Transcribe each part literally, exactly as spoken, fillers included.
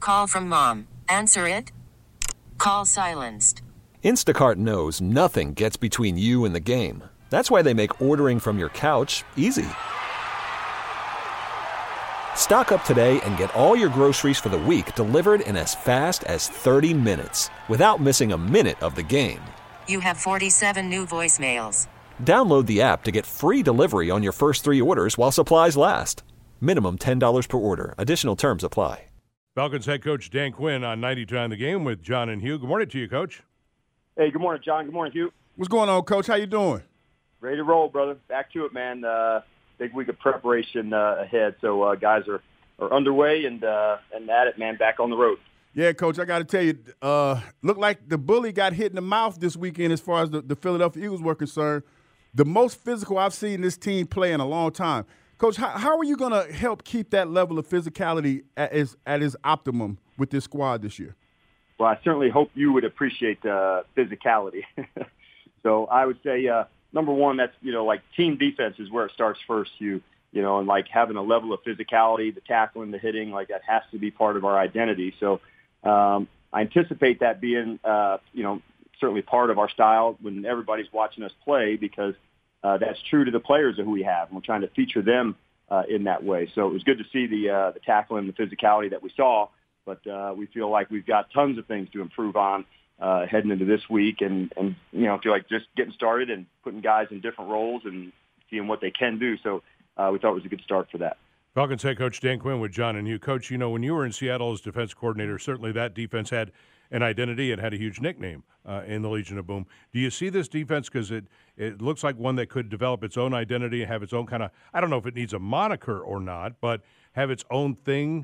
Call from mom. Answer it. Call silenced. Instacart knows nothing gets between you and the game. That's why they make ordering from your couch easy. Stock up today and get all your groceries for the week delivered in as fast as thirty minutes without missing a minute of the game. You have forty-seven new voicemails. Download the app to get free delivery on your first three orders while supplies last. Minimum ten dollars per order. Additional terms apply. Falcons head coach Dan Quinn on ninety-two nine The Game with John and Hugh. Good morning to you, Coach. Hey, good morning, John. Good morning, Hugh. What's going on, Coach? How you doing? Ready to roll, brother. Back to it, man. Uh, big week of preparation uh, ahead, so uh, guys are, are underway and uh, and at it, man. Back on the road. Yeah, Coach, I got to tell you, uh, looked like the bully got hit in the mouth this weekend as far as the, the Philadelphia Eagles were concerned. The most physical I've seen this team play in a long time. Coach, how, how are you going to help keep that level of physicality at its, at its optimum with this squad this year? Well, I certainly hope you would appreciate uh, physicality. So I would say, uh, number one, that's, you know, like team defense is where it starts first, you, you know, and like having a level of physicality, the tackling, the hitting, like that has to be part of our identity. So um, I anticipate that being, uh, you know, certainly part of our style when everybody's watching us play because uh, that's true to the players of who we have. And we're trying to feature them uh, in that way. So it was good to see the, uh, the tackling and the physicality that we saw. But uh, we feel like we've got tons of things to improve on uh, heading into this week, and and you know feel like just getting started and putting guys in different roles and seeing what they can do. So uh, we thought it was a good start for that. Falcons head coach Dan Quinn with John and Hugh. Coach, you know when you were in Seattle as defense coordinator, certainly that defense had an identity and had a huge nickname uh, in the Legion of Boom. Do you see this defense because it it looks like one that could develop its own identity and have its own kind of I don't know if it needs a moniker or not, but have its own thing?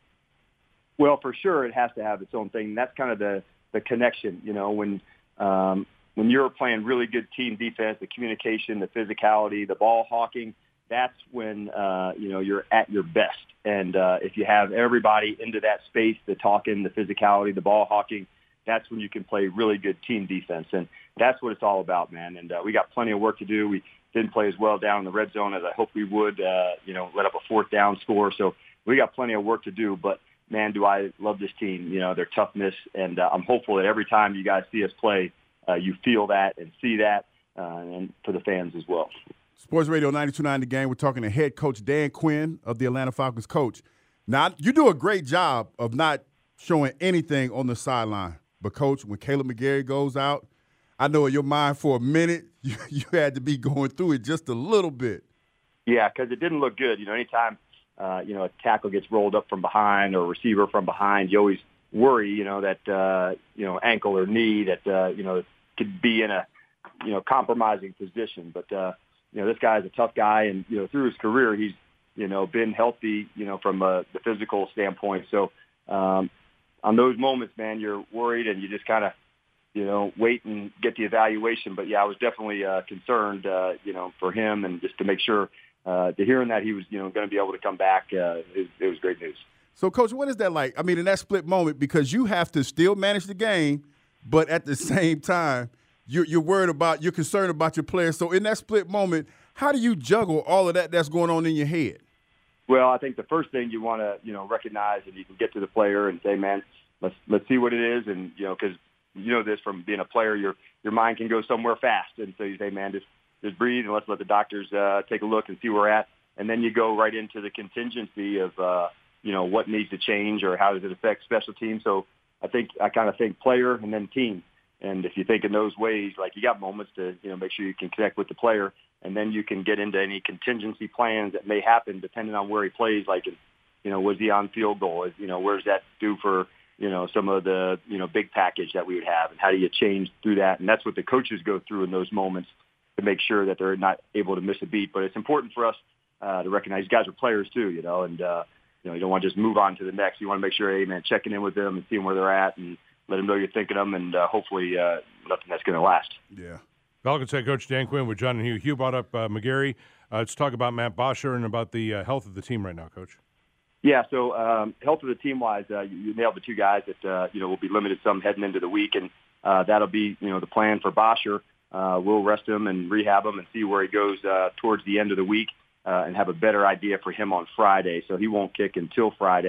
Well, for sure, it has to have its own thing. That's kind of the, the connection, you know, when um, when you're playing really good team defense, the communication, the physicality, the ball hawking, that's when, uh, you know, you're at your best. And uh, if you have everybody into that space, the talking, the physicality, the ball hawking, that's when you can play really good team defense. And that's what it's all about, man. And uh, we got plenty of work to do. We didn't play as well down in the red zone as I hoped we would, uh, you know, let up a fourth down score. So we got plenty of work to do, but man, do I love this team, you know, their toughness. And uh, I'm hopeful that every time you guys see us play, uh, you feel that and see that, uh, and for the fans as well. Sports Radio ninety-two point nine The Game. We're talking to head coach Dan Quinn of the Atlanta Falcons. Coach, now you do a great job of not showing anything on the sideline. But, Coach, when Kaleb McGary goes out, I know in your mind for a minute you, you had to be going through it just a little bit. Yeah, because it didn't look good. You know, anytime – Uh, you know, a tackle gets rolled up from behind or a receiver from behind, you always worry, you know, that, uh, you know, ankle or knee that, uh, you know, could be in a, you know, compromising position. But, uh, you know, this guy is a tough guy. And, you know, through his career, he's, you know, been healthy, you know, from uh, the physical standpoint. So um, on those moments, man, you're worried and you just kind of, you know, wait and get the evaluation. But, yeah, I was definitely uh, concerned, uh, you know, for him and just to make sure. Uh, to hearing that he was, you know, going to be able to come back, uh, it, it was great news. So, Coach, what is that like? I mean, in that split moment, because you have to still manage the game, but at the same time, you're, you're worried about, you're concerned about your players. So, in that split moment, how do you juggle all of that that's going on in your head? Well, I think the first thing you want to, you know, recognize and you can get to the player and say, man, let's let's see what it is, and you know, because you know this from being a player, your your mind can go somewhere fast, and so you say, man, just. Just breathe and let's let the doctors uh, take a look and see where we're at. And then you go right into the contingency of, uh, you know, what needs to change or how does it affect special teams. So I think I kind of think player and then team. And if you think in those ways, like you got moments to, you know, make sure you can connect with the player and then you can get into any contingency plans that may happen depending on where he plays. Like, you know, was he on field goal? Is, you know, where's that do for, you know, some of the, you know, big package that we would have and how do you change through that? And that's what the coaches go through in those moments to make sure that they're not able to miss a beat. But it's important for us uh, to recognize these guys are players too, you know, and, uh, you know, you don't want to just move on to the next. You want to make sure, hey, man, checking in with them and seeing where they're at and let them know you're thinking of them and uh, hopefully uh, nothing that's going to last. Yeah. Falcons head coach Dan Quinn with John and Hugh. Hugh brought up uh, McGary. Uh, let's talk about Matt Bosher and about the uh, health of the team right now, Coach. Yeah, so um, health of the team-wise, uh, you, you nailed the two guys that, uh, you know, will be limited some heading into the week, and uh, that'll be, you know, the plan for Bosher. Uh, we'll rest him and rehab him and see where he goes uh, towards the end of the week uh, and have a better idea for him on Friday. So he won't kick until Friday.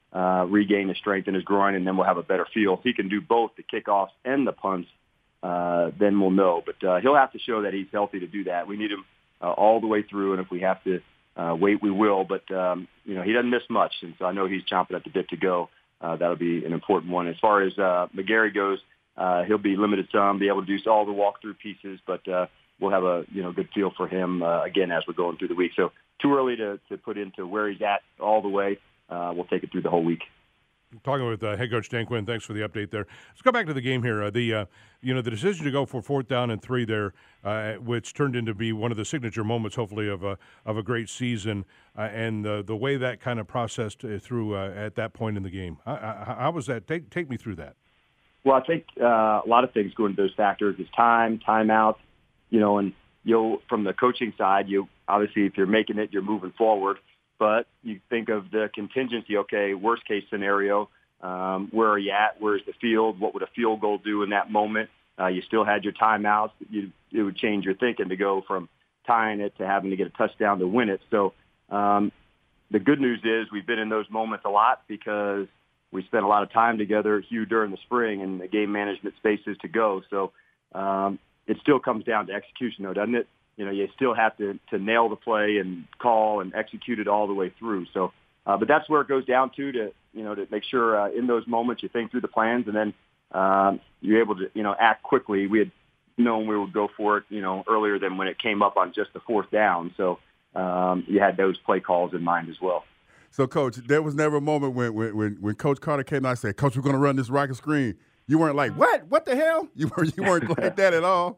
uh, regain the strength in his groin, and then we'll have a better feel. If he can do both the kickoffs and the punts, uh, then we'll know. But uh, he'll have to show that he's healthy to do that. We need him uh, all the way through, and if we have to uh, wait, we will. But, um, you know, he doesn't miss much, and so I know he's chomping at the bit to go. Uh, that'll be an important one. As far as uh, McGarry goes, uh, he'll be limited some, be able to do all the walkthrough pieces, but uh, we'll have a you know good feel for him, uh, again, as we're going through the week. So too early to, to put into where he's at all the way. Uh, we'll take it through the whole week. Talking with uh, head coach Dan Quinn, thanks for the update there. Let's go back to the game here. Uh, the uh, you know the decision to go for fourth down and three there, uh, which turned into be one of the signature moments, hopefully, of a of a great season, uh, and the the way that kind of processed through uh, at that point in the game. How, how was that? Take take me through that. Well, I think uh, a lot of things go into those factors. Is time, timeout, you know, and you'll from the coaching side, you obviously if you're making it, you're moving forward. But you think of the contingency, okay, worst case scenario, um, where are you at? Where's the field? What would a field goal do in that moment? Uh, you still had your timeouts. You, it would change your thinking to go from tying it to having to get a touchdown to win it. So um, the good news is we've been in those moments a lot because we spent a lot of time together, Hugh, during the spring and the game management spaces to go. So um, it still comes down to execution, though, doesn't it? You know, you still have to, to nail the play and call and execute it all the way through. So, uh, but that's where it goes down to, to, you know, to make sure uh, in those moments you think through the plans and then um, you're able to, you know, act quickly. We had known we would go for it, you know, earlier than when it came up on just the fourth down. So um, you had those play calls in mind as well. So, Coach, there was never a moment when when, when Coach Carter came out and said, Coach, we're going to run this rocket screen. You weren't like, what? What the hell? You weren't, you weren't like that at all?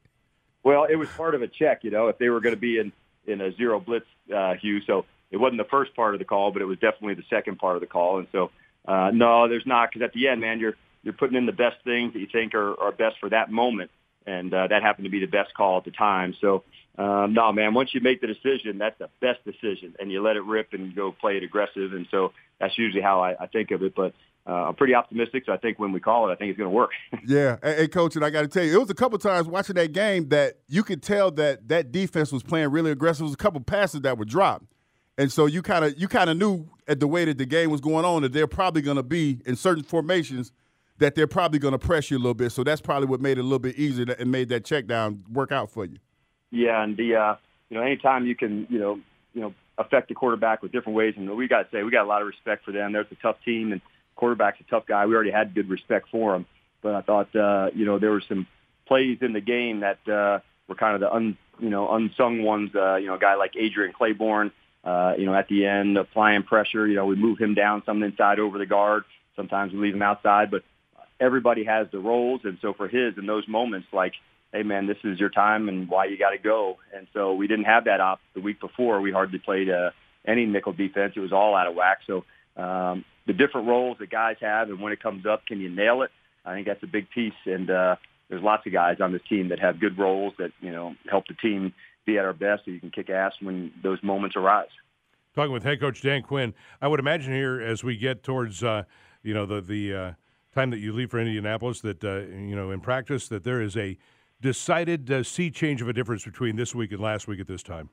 Well, it was part of a check, you know, if they were going to be in, in a zero blitz, uh, Hugh. So it wasn't the first part of the call, but it was definitely the second part of the call. And so, uh, no, there's not, because at the end, man, you're you're putting in the best things that you think are, are best for that moment. And uh, that happened to be the best call at the time. So, um, no, man, once you make the decision, that's the best decision. And you let it rip and go play it aggressive. And so that's usually how I, I think of it. But Uh, I'm pretty optimistic, so I think when we call it, I think it's going to work. Yeah. Hey, hey, Coach, and I got to tell you, it was a couple times watching that game that you could tell that that defense was playing really aggressive. There was a couple passes that were dropped. And so you kind of you kind of knew at the way that the game was going on that they're probably going to be in certain formations that they're probably going to press you a little bit. So that's probably what made it a little bit easier and made that check down work out for you. Yeah, and the uh, you know anytime you can you know you know affect the quarterback with different ways, and we got to say we got a lot of respect for them. They're a tough team, and quarterback's a tough guy. We already had good respect for him, but I thought uh, you know there were some plays in the game that uh, were kind of the un, you know unsung ones. Uh, you know, a guy like Adrian Claiborne, uh, you know, at the end applying pressure. You know, we move him down some inside over the guard. Sometimes we leave him outside, but everybody has the roles, and so for his in those moments, like, hey man, this is your time, and why you got to go. And so we didn't have that op the week before. We hardly played uh, any nickel defense. It was all out of whack. So. Um, the different roles that guys have, and when it comes up, can you nail it? I think that's a big piece. And uh, there's lots of guys on this team that have good roles that, you know, help the team be at our best so you can kick ass when those moments arise. Talking with head coach Dan Quinn, I would imagine here as we get towards, uh, you know, the, the uh, time that you leave for Indianapolis that, uh, you know, in practice that there is a decided uh, sea change of a difference between this week and last week at this time.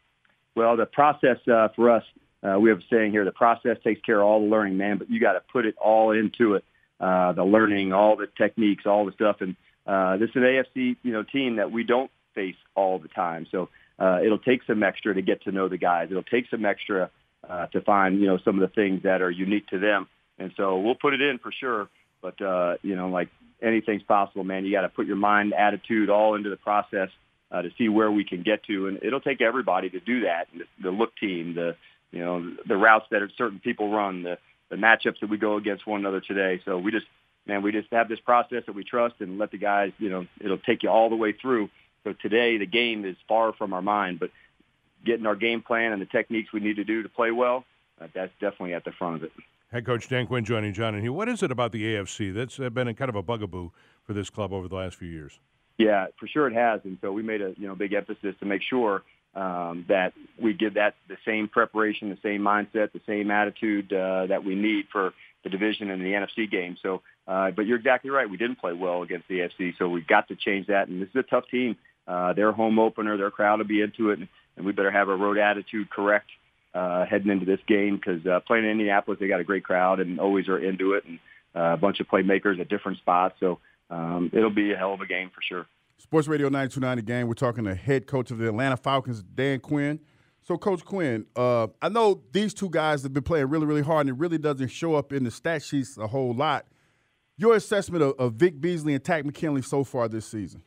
Well, the process uh, for us, Uh, we have a saying here, the process takes care of all the learning, man, but you got to put it all into it, uh, the learning, all the techniques, all the stuff. And uh, this is an A F C, you know, team that we don't face all the time. So uh, it'll take some extra to get to know the guys. It'll take some extra uh, to find, you know, some of the things that are unique to them. And so we'll put it in for sure. But, uh, you know, like anything's possible, man, you got to put your mind, attitude all into the process uh, to see where we can get to. And it'll take everybody to do that, the, the look team, the you know, the routes that certain people run, the, the matchups that we go against one another today. So we just, man, we just have this process that we trust and let the guys, you know, it'll take you all the way through. So today the game is far from our mind, but getting our game plan and the techniques we need to do to play well, uh, that's definitely at the front of it. Head coach Dan Quinn joining John and Hugh. What is it about the A F C that's been a kind of a bugaboo for this club over the last few years? Yeah, for sure it has. And so we made a, you know, big emphasis to make sure Um, that we give that the same preparation, the same mindset, the same attitude uh, that we need for the division and the N F C game. So, uh, but you're exactly right. We didn't play well against the A F C, so we've got to change that. And this is a tough team. Uh, their home opener, their crowd will be into it, and, and we better have our road attitude correct uh, heading into this game because uh, playing in Indianapolis, they got a great crowd and always are into it, and uh, a bunch of playmakers at different spots. So um, it'll be a hell of a game for sure. Sports Radio ninety-two point nine The Game. We're talking to head coach of the Atlanta Falcons, Dan Quinn. So, Coach Quinn, uh, I know these two guys have been playing really, really hard, and it really doesn't show up in the stat sheets a whole lot. Your assessment of, of Vic Beasley and Takk McKinley so far this season?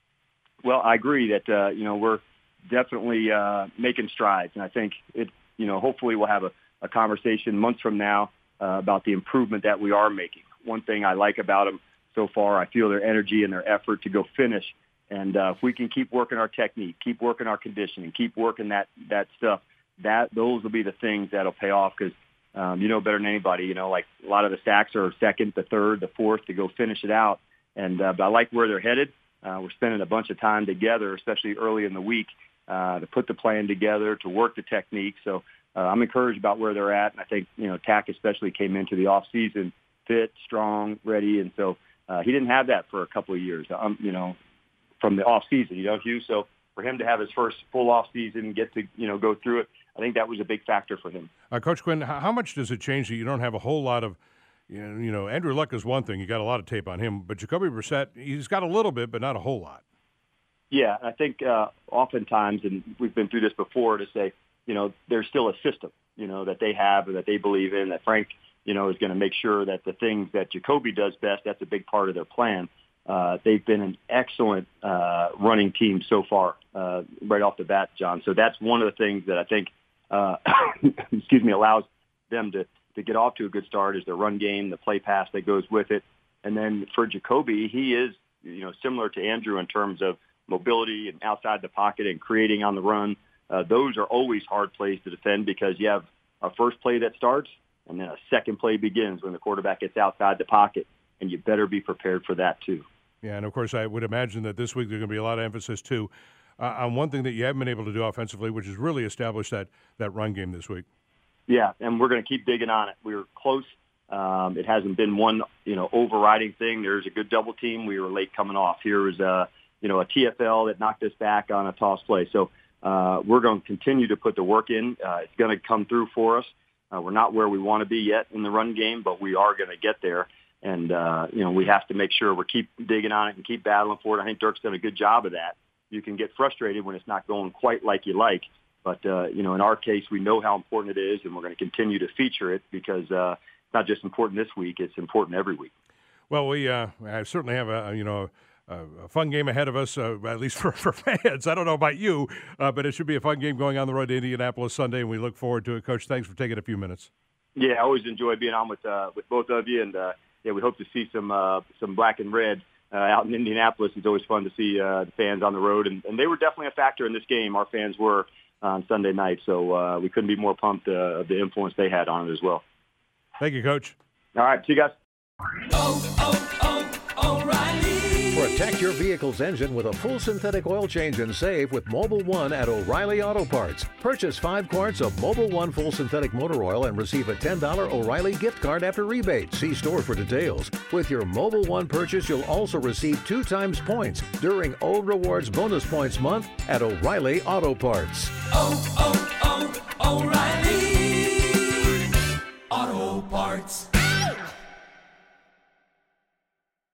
Well, I agree that, uh, you know, we're definitely uh, making strides. And I think it, you know, hopefully we'll have a, a conversation months from now uh, about the improvement that we are making. One thing I like about them so far, I feel their energy and their effort to go finish. And uh, if we can keep working our technique, keep working our conditioning, keep working that, that stuff, that those will be the things that'll pay off because, um, you know better than anybody, you know, like a lot of the sacks are second, the third, the fourth to go finish it out. And uh, but I like where they're headed. Uh, we're spending a bunch of time together, especially early in the week, uh, to put the plan together, to work the technique. So uh, I'm encouraged about where they're at. And I think, you know, Takk especially came into the offseason fit, strong, ready. And so uh, he didn't have that for a couple of years, um, you know, from the offseason, you know, Hugh. So for him to have his first full offseason, get to, you know, go through it, I think that was a big factor for him. Uh, Coach Quinn, how much does it change that you don't have a whole lot of, you know, you know, Andrew Luck is one thing. You got a lot of tape on him. But Jacoby Brissett, he's got a little bit, but not a whole lot. Yeah, I think uh, oftentimes, and we've been through this before, to say, you know, there's still a system, you know, that they have and that they believe in, that Frank, you know, is going to make sure that the things that Jacoby does best, that's a big part of their plan. Uh, they've been an excellent uh, running team so far, uh, right off the bat, John. So that's one of the things that I think, uh, excuse me, allows them to, to get off to a good start is the run game, the play pass that goes with it. And then for Jacoby, he is, you know, similar to Andrew in terms of mobility and outside the pocket and creating on the run. Uh, those are always hard plays to defend because you have a first play that starts and then a second play begins when the quarterback gets outside the pocket, and you better be prepared for that too. Yeah, and of course I would imagine that this week there's going to be a lot of emphasis too uh, on one thing that you haven't been able to do offensively, which is really establish that, that run game this week. Yeah, and we're going to keep digging on it. We were close. Um, it hasn't been one, you know, overriding thing. There's a good double team. We were late coming off. Here was a, you know, a T F L that knocked us back on a toss play. So uh, we're going to continue to put the work in. Uh, it's going to come through for us. Uh, we're not where we want to be yet in the run game, but we are going to get there. And, uh, you know, we have to make sure we keep digging on it and keep battling for it. I think Dirk's done a good job of that. You can get frustrated when it's not going quite like you like. But, uh, you know, in our case, we know how important it is, and we're going to continue to feature it because uh, it's not just important this week. It's important every week. Well, we uh, I certainly have, a you know, a, a fun game ahead of us, uh, at least for, for fans. I don't know about you, uh, but it should be a fun game going on the road to Indianapolis Sunday, and we look forward to it. Coach, thanks for taking a few minutes. Yeah, I always enjoy being on with uh, with both of you, and uh, yeah, we hope to see some uh, some black and red uh, out in Indianapolis. It's always fun to see uh, the fans on the road, and, and they were definitely a factor in this game. Our fans were on Sunday night, so uh, we couldn't be more pumped uh, of the influence they had on it as well. Thank you, Coach. All right, see you guys. Oh, oh, oh, O'Reilly. Protect your vehicle's engine with a full synthetic oil change and save with Mobil one at O'Reilly Auto Parts. Purchase five quarts of Mobil one full synthetic motor oil and receive a ten dollars O'Reilly gift card after rebate. See store for details. With your Mobil one purchase, you'll also receive two times points during O Rewards Bonus Points Month at O'Reilly Auto Parts. Oh, oh, oh, O'Reilly.